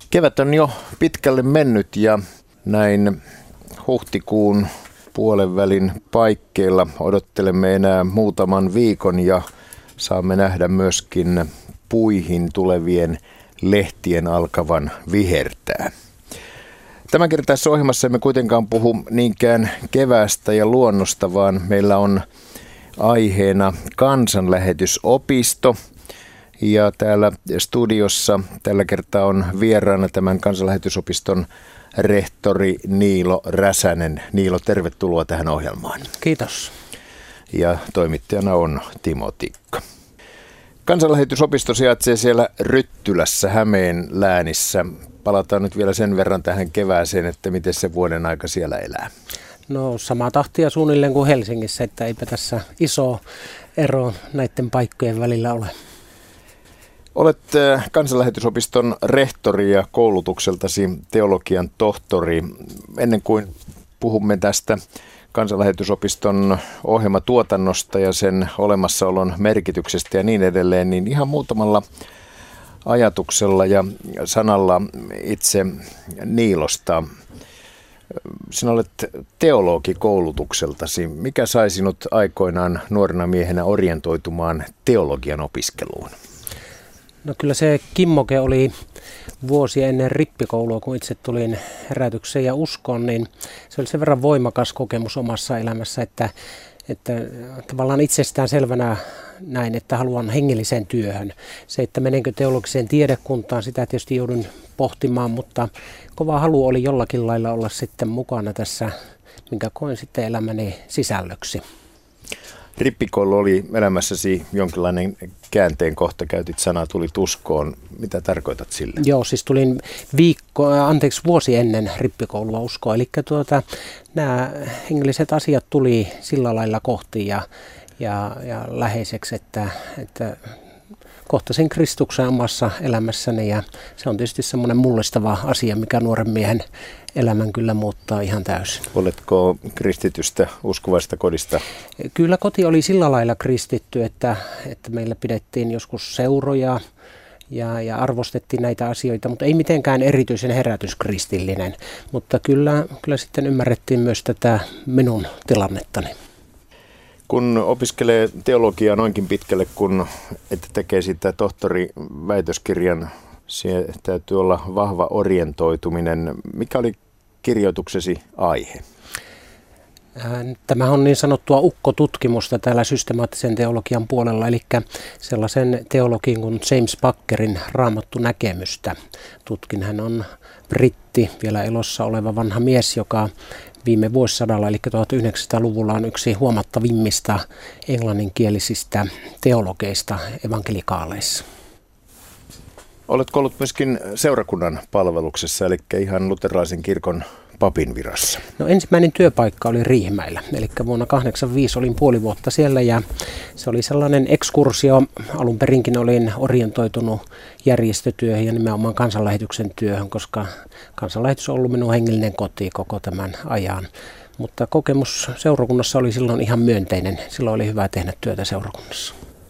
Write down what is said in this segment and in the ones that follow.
Kevät on jo pitkälle mennyt ja näin huhtikuun puolen välin paikkeilla odottelemme enää muutaman viikon ja saamme nähdä myöskin puihin tulevien lehtien alkavan vihertää. Tämänkertaisessa ohjelmassa emme kuitenkaan puhu niinkään keväästä ja luonnosta, vaan meillä on aiheena kansanlähetysopisto. Ja täällä studiossa tällä kertaa on vieraana tämän kansanlähetysopiston rehtori Niilo Räsänen. Niilo, tervetuloa tähän ohjelmaan. Kiitos. Ja toimittajana on Timo Tikka. Kansanlähetysopisto sijaitsee siellä Ryttylässä Hämeen läänissä. Palataan nyt vielä sen verran tähän kevääseen, että miten se vuoden aika siellä elää. No samaa tahtia suunnilleen kuin Helsingissä, että eipä tässä iso ero näiden paikkojen välillä ole. Olet kansanlähetysopiston rehtori ja koulutukseltasi teologian tohtori. Ennen kuin puhumme tästä kansanlähetysopiston ohjelmatuotannosta ja sen olemassaolon merkityksestä ja niin edelleen, niin ihan muutamalla ajatuksella ja sanalla itse Niilosta. Sinä olet teologi koulutukseltasi. Mikä sai sinut aikoinaan nuorena miehenä orientoitumaan teologian opiskeluun? No kyllä se kimmoke oli vuosia ennen rippikoulua, kun itse tulin herätykseen ja uskoon, niin se oli sen verran voimakas kokemus omassa elämässä, että tavallaan itsestään selvänä näin, että haluan hengelliseen työhön. Se, että menenkö teologiseen tiedekuntaan, sitä tietysti joudun pohtimaan, mutta kova halu oli jollakin lailla olla sitten mukana tässä, minkä koin sitten elämäni sisällöksi. Rippikoulu oli elämässäsi jonkinlainen käänteen kohta, käytit sanaa tulit uskoon. Mitä tarkoitat sillä? Joo, siis tulin vuosi ennen rippikoulua uskoon. Eli nämä hengelliset asiat tuli sillä lailla kohti ja läheiseksi, että kohtasin Kristuksen omassa elämässäni ja se on tietysti semmoinen mullistava asia, mikä nuoren miehen elämän kyllä muuttaa ihan täysin. Oletko kristitystä uskovaista kodista? Kyllä koti oli sillä lailla kristitty, että meillä pidettiin joskus seuroja ja arvostettiin näitä asioita, mutta ei mitenkään erityisen herätyskristillinen. Mutta kyllä sitten ymmärrettiin myös tätä minun tilannettani. Kun opiskelee teologiaa noinkin pitkälle, kun että tekee sitä tohtoriväitöskirjan, siellä täytyy olla vahva orientoituminen. Mikä oli kirjoituksesi aihe? Tämä on niin sanottua ukkotutkimusta täällä systemaattisen teologian puolella, eli sellaisen teologin kuin James Packerin Raamattu näkemystä. Tutkin, hän on britti, vielä elossa oleva vanha mies, joka viime vuosisadalla, eli 1900-luvulla on yksi huomattavimmista englanninkielisistä teologeista evankelikaaleissa. Oletko ollut myöskin seurakunnan palveluksessa, eli ihan luterilaisen kirkon papin virassa? No ensimmäinen työpaikka oli Riihimäellä, eli vuonna 1985 olin puoli vuotta siellä ja se oli sellainen ekskursio. Alun perinkin olin orientoitunut järjestötyöhön ja nimenomaan kansanlähetyksen työhön, koska kansanlähetys on ollut minun hengellinen koti koko tämän ajan. Mutta kokemus seurakunnassa oli silloin ihan myönteinen. Silloin oli hyvä tehdä työtä seurakunnassa.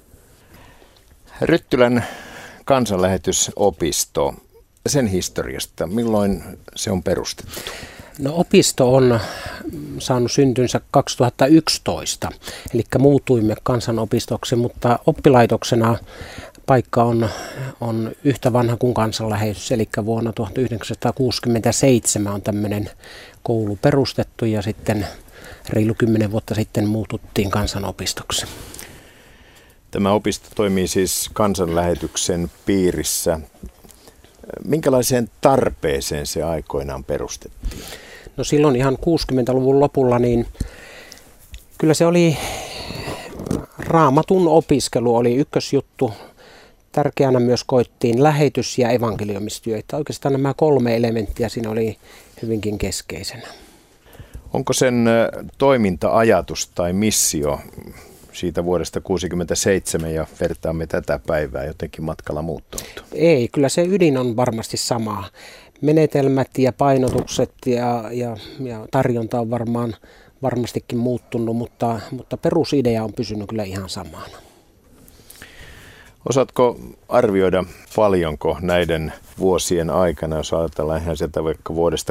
Ryttylän kansanlähetysopisto, sen historiasta, milloin se on perustettu? No opisto on saanut syntynsä 2011, eli muutuimme kansanopistoksi, mutta oppilaitoksena paikka on yhtä vanha kuin kansanlähetys, eli vuonna 1967 on tämmöinen koulu perustettu ja sitten reilu 10 vuotta sitten muututtiin kansanopistoksi. Tämä opisto toimii siis kansanlähetyksen piirissä. Minkälaiseen tarpeeseen se aikoinaan perustettiin? No silloin ihan 60-luvun lopulla, niin kyllä se oli Raamatun opiskelu oli ykkösjuttu. Tärkeänä myös koettiin lähetys- ja evankeliumistyö. Oikeastaan nämä 3 elementtiä siinä oli hyvinkin keskeisenä. Onko sen toiminta-ajatus tai missio siitä vuodesta 1967 ja vertaamme tätä päivää jotenkin matkalla muuttunut? Ei, kyllä se ydin on varmasti sama. Menetelmät ja painotukset ja tarjonta on varmastikin muuttunut, mutta perusidea on pysynyt kyllä ihan samana. Osaatko arvioida paljonko näiden vuosien aikana, jos ajatellaan ihan sieltä vaikka vuodesta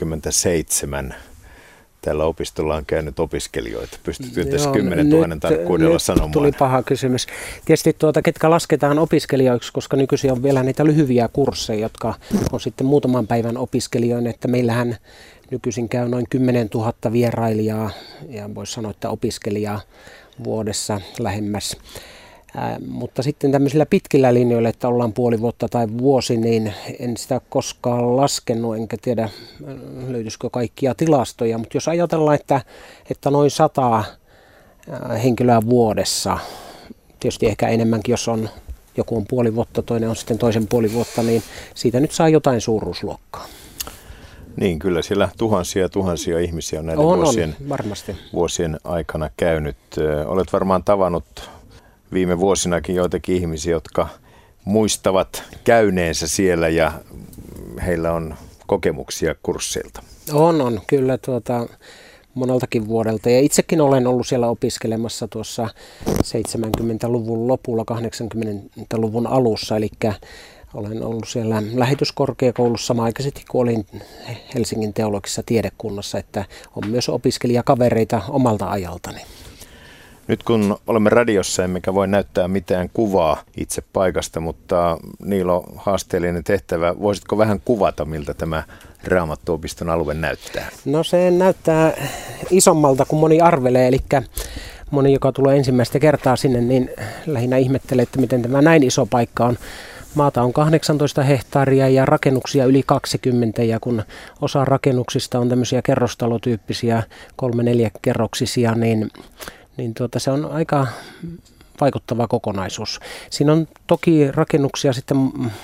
1967, tällä opistolla on käynyt opiskelijoita? Pystytkö tässä 10 000 tarkkuudella sanomaan? Tuli paha kysymys. Tietysti ketkä lasketaan opiskelijoiksi, koska nykyisin on vielä niitä lyhyviä kursseja, jotka on sitten muutaman päivän opiskelijoina, että meillähän nykyisin käy noin 10 000 vierailijaa ja voisi sanoa, että opiskelijaa vuodessa lähemmäs. Mutta sitten tämmöisillä pitkillä linjoilla, että ollaan puoli vuotta tai vuosi, niin en sitä koskaan laskenut, enkä tiedä löytyisikö kaikkia tilastoja. Mutta jos ajatellaan, että noin 100 henkilöä vuodessa, tietysti ehkä enemmänkin, jos on joku on puoli vuotta, toinen on sitten toisen puoli vuotta, niin siitä nyt saa jotain suuruusluokkaa. Niin, kyllä siellä tuhansia ihmisiä on näiden vuosien aikana käynyt. Olet varmaan tavannut viime vuosinakin joitakin ihmisiä, jotka muistavat käyneensä siellä ja heillä on kokemuksia kursseilta. On kyllä moneltakin vuodelta. Ja itsekin olen ollut siellä opiskelemassa tuossa 70-luvun lopulla, 80-luvun alussa, eli olen ollut siellä lähetyskorkeakoulussa samanaikaisesti, kun olin Helsingin teologisessa tiedekunnassa, että on myös opiskelijakavereita omalta ajaltani. Nyt kun olemme radiossa, emmekä voi näyttää mitään kuvaa itse paikasta, mutta Niilo, haasteellinen tehtävä. Voisitko vähän kuvata, miltä tämä Raamattuopiston alue näyttää? No se näyttää isommalta kuin moni arvelee, eli moni, joka tulee ensimmäistä kertaa sinne, niin lähinnä ihmettelee, että miten tämä näin iso paikka on. Maata on 18 hehtaaria ja rakennuksia yli 20, ja kun osa rakennuksista on tämmöisiä kerrostalotyyppisiä 3-4 kerroksisia, niin se on aika vaikuttava kokonaisuus. Siinä on toki rakennuksia sitten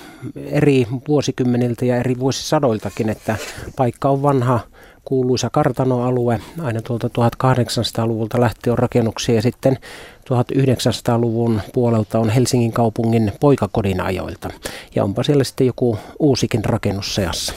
eri vuosikymmeniltä ja eri vuosisadoiltakin, että paikka on vanha, kuuluisa kartanoalue. Aina tuolta 1800-luvulta lähtien on rakennuksia ja sitten 1900-luvun puolelta on Helsingin kaupungin poikakodin ajoilta. Ja onpa siellä sitten joku uusikin rakennus seassa.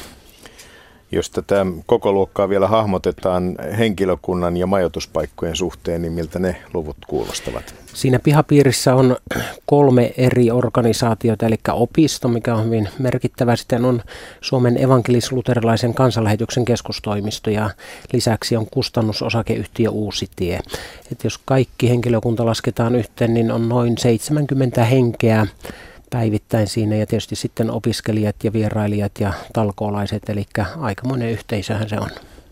Jos tätä koko luokkaa vielä hahmotetaan henkilökunnan ja majoituspaikkojen suhteen, niin miltä ne luvut kuulostavat? Siinä pihapiirissä on 3 eri organisaatiota, eli opisto, mikä on hyvin merkittävä. Sitten on Suomen evankelis-luterilaisen kansanlähetyksen keskustoimisto ja lisäksi on kustannusosakeyhtiö Uusitie. Et jos kaikki henkilökunta lasketaan yhteen, niin on noin 70 henkeä päivittäin siinä ja tietysti sitten opiskelijat ja vierailijat ja talkoolaiset, eli aikamoinen yhteisöhän se on.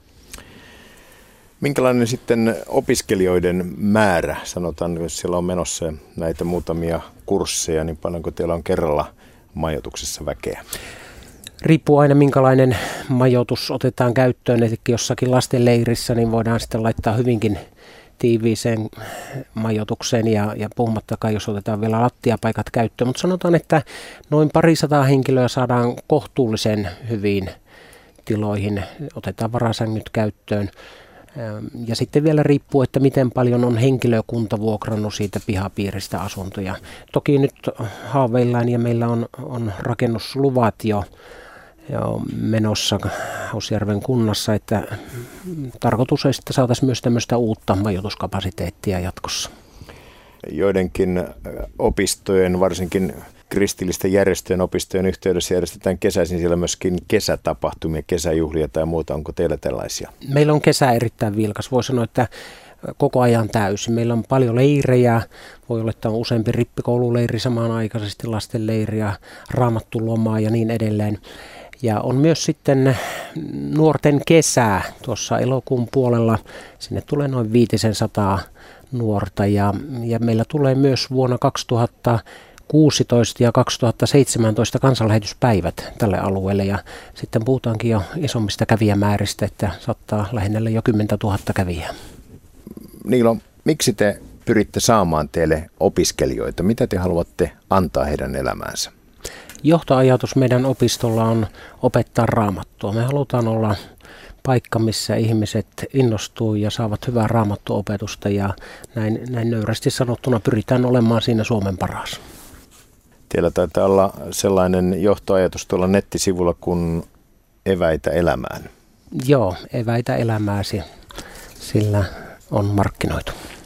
Minkälainen sitten opiskelijoiden määrä, sanotaan, jos siellä on menossa näitä muutamia kursseja, niin paljonko teillä on kerralla majoituksessa väkeä? Riippuu aina minkälainen majoitus otetaan käyttöön, eli jossakin lastenleirissä niin voidaan sitten laittaa hyvinkin tiiviiseen majoitukseen ja puhumattakaan, jos otetaan vielä lattiapaikat käyttöön. Mutta sanotaan, että noin 200 henkilöä saadaan kohtuullisen hyviin tiloihin, otetaan varasängyt käyttöön. Ja sitten vielä riippuu, että miten paljon on henkilökunta vuokrannut siitä pihapiiristä asuntoja. Toki nyt haaveillaan ja meillä on rakennusluvat jo menossa Hausjärven kunnassa, että tarkoitus on, että saataisiin myös tämmöistä uutta majoituskapasiteettia jatkossa. Joidenkin opistojen, varsinkin kristillisten järjestöjen opistojen yhteydessä järjestetään kesäisin siellä myöskin kesätapahtumia, kesäjuhlia tai muuta. Onko teillä tällaisia? Meillä on kesä erittäin vilkas. Voi sanoa, että koko ajan täysin. Meillä on paljon leirejä. Voi olla, että on useampi rippikoululeiri samanaikaisesti, lastenleiriä, raamattulomaa ja niin edelleen. Ja on myös sitten nuorten kesää tuossa elokuun puolella. Sinne tulee noin 500 nuorta ja meillä tulee myös vuonna 2016 ja 2017 kansanlähetyspäivät tälle alueelle. Ja sitten puhutaankin jo isommista kävijämääristä, että saattaa lähennellä jo 10 000 kävijää. Niilo, miksi te pyritte saamaan teille opiskelijoita? Mitä te haluatte antaa heidän elämäänsä? Johtoajatus meidän opistolla on opettaa raamattua. Me halutaan olla paikka, missä ihmiset innostuu ja saavat hyvää raamattuopetusta ja näin nöyrästi sanottuna pyritään olemaan siinä Suomen paras. Teillä taitaa olla sellainen johtoajatus tuolla nettisivulla kuin eväitä elämään. Joo, eväitä elämääsi, sillä on markkinoitu.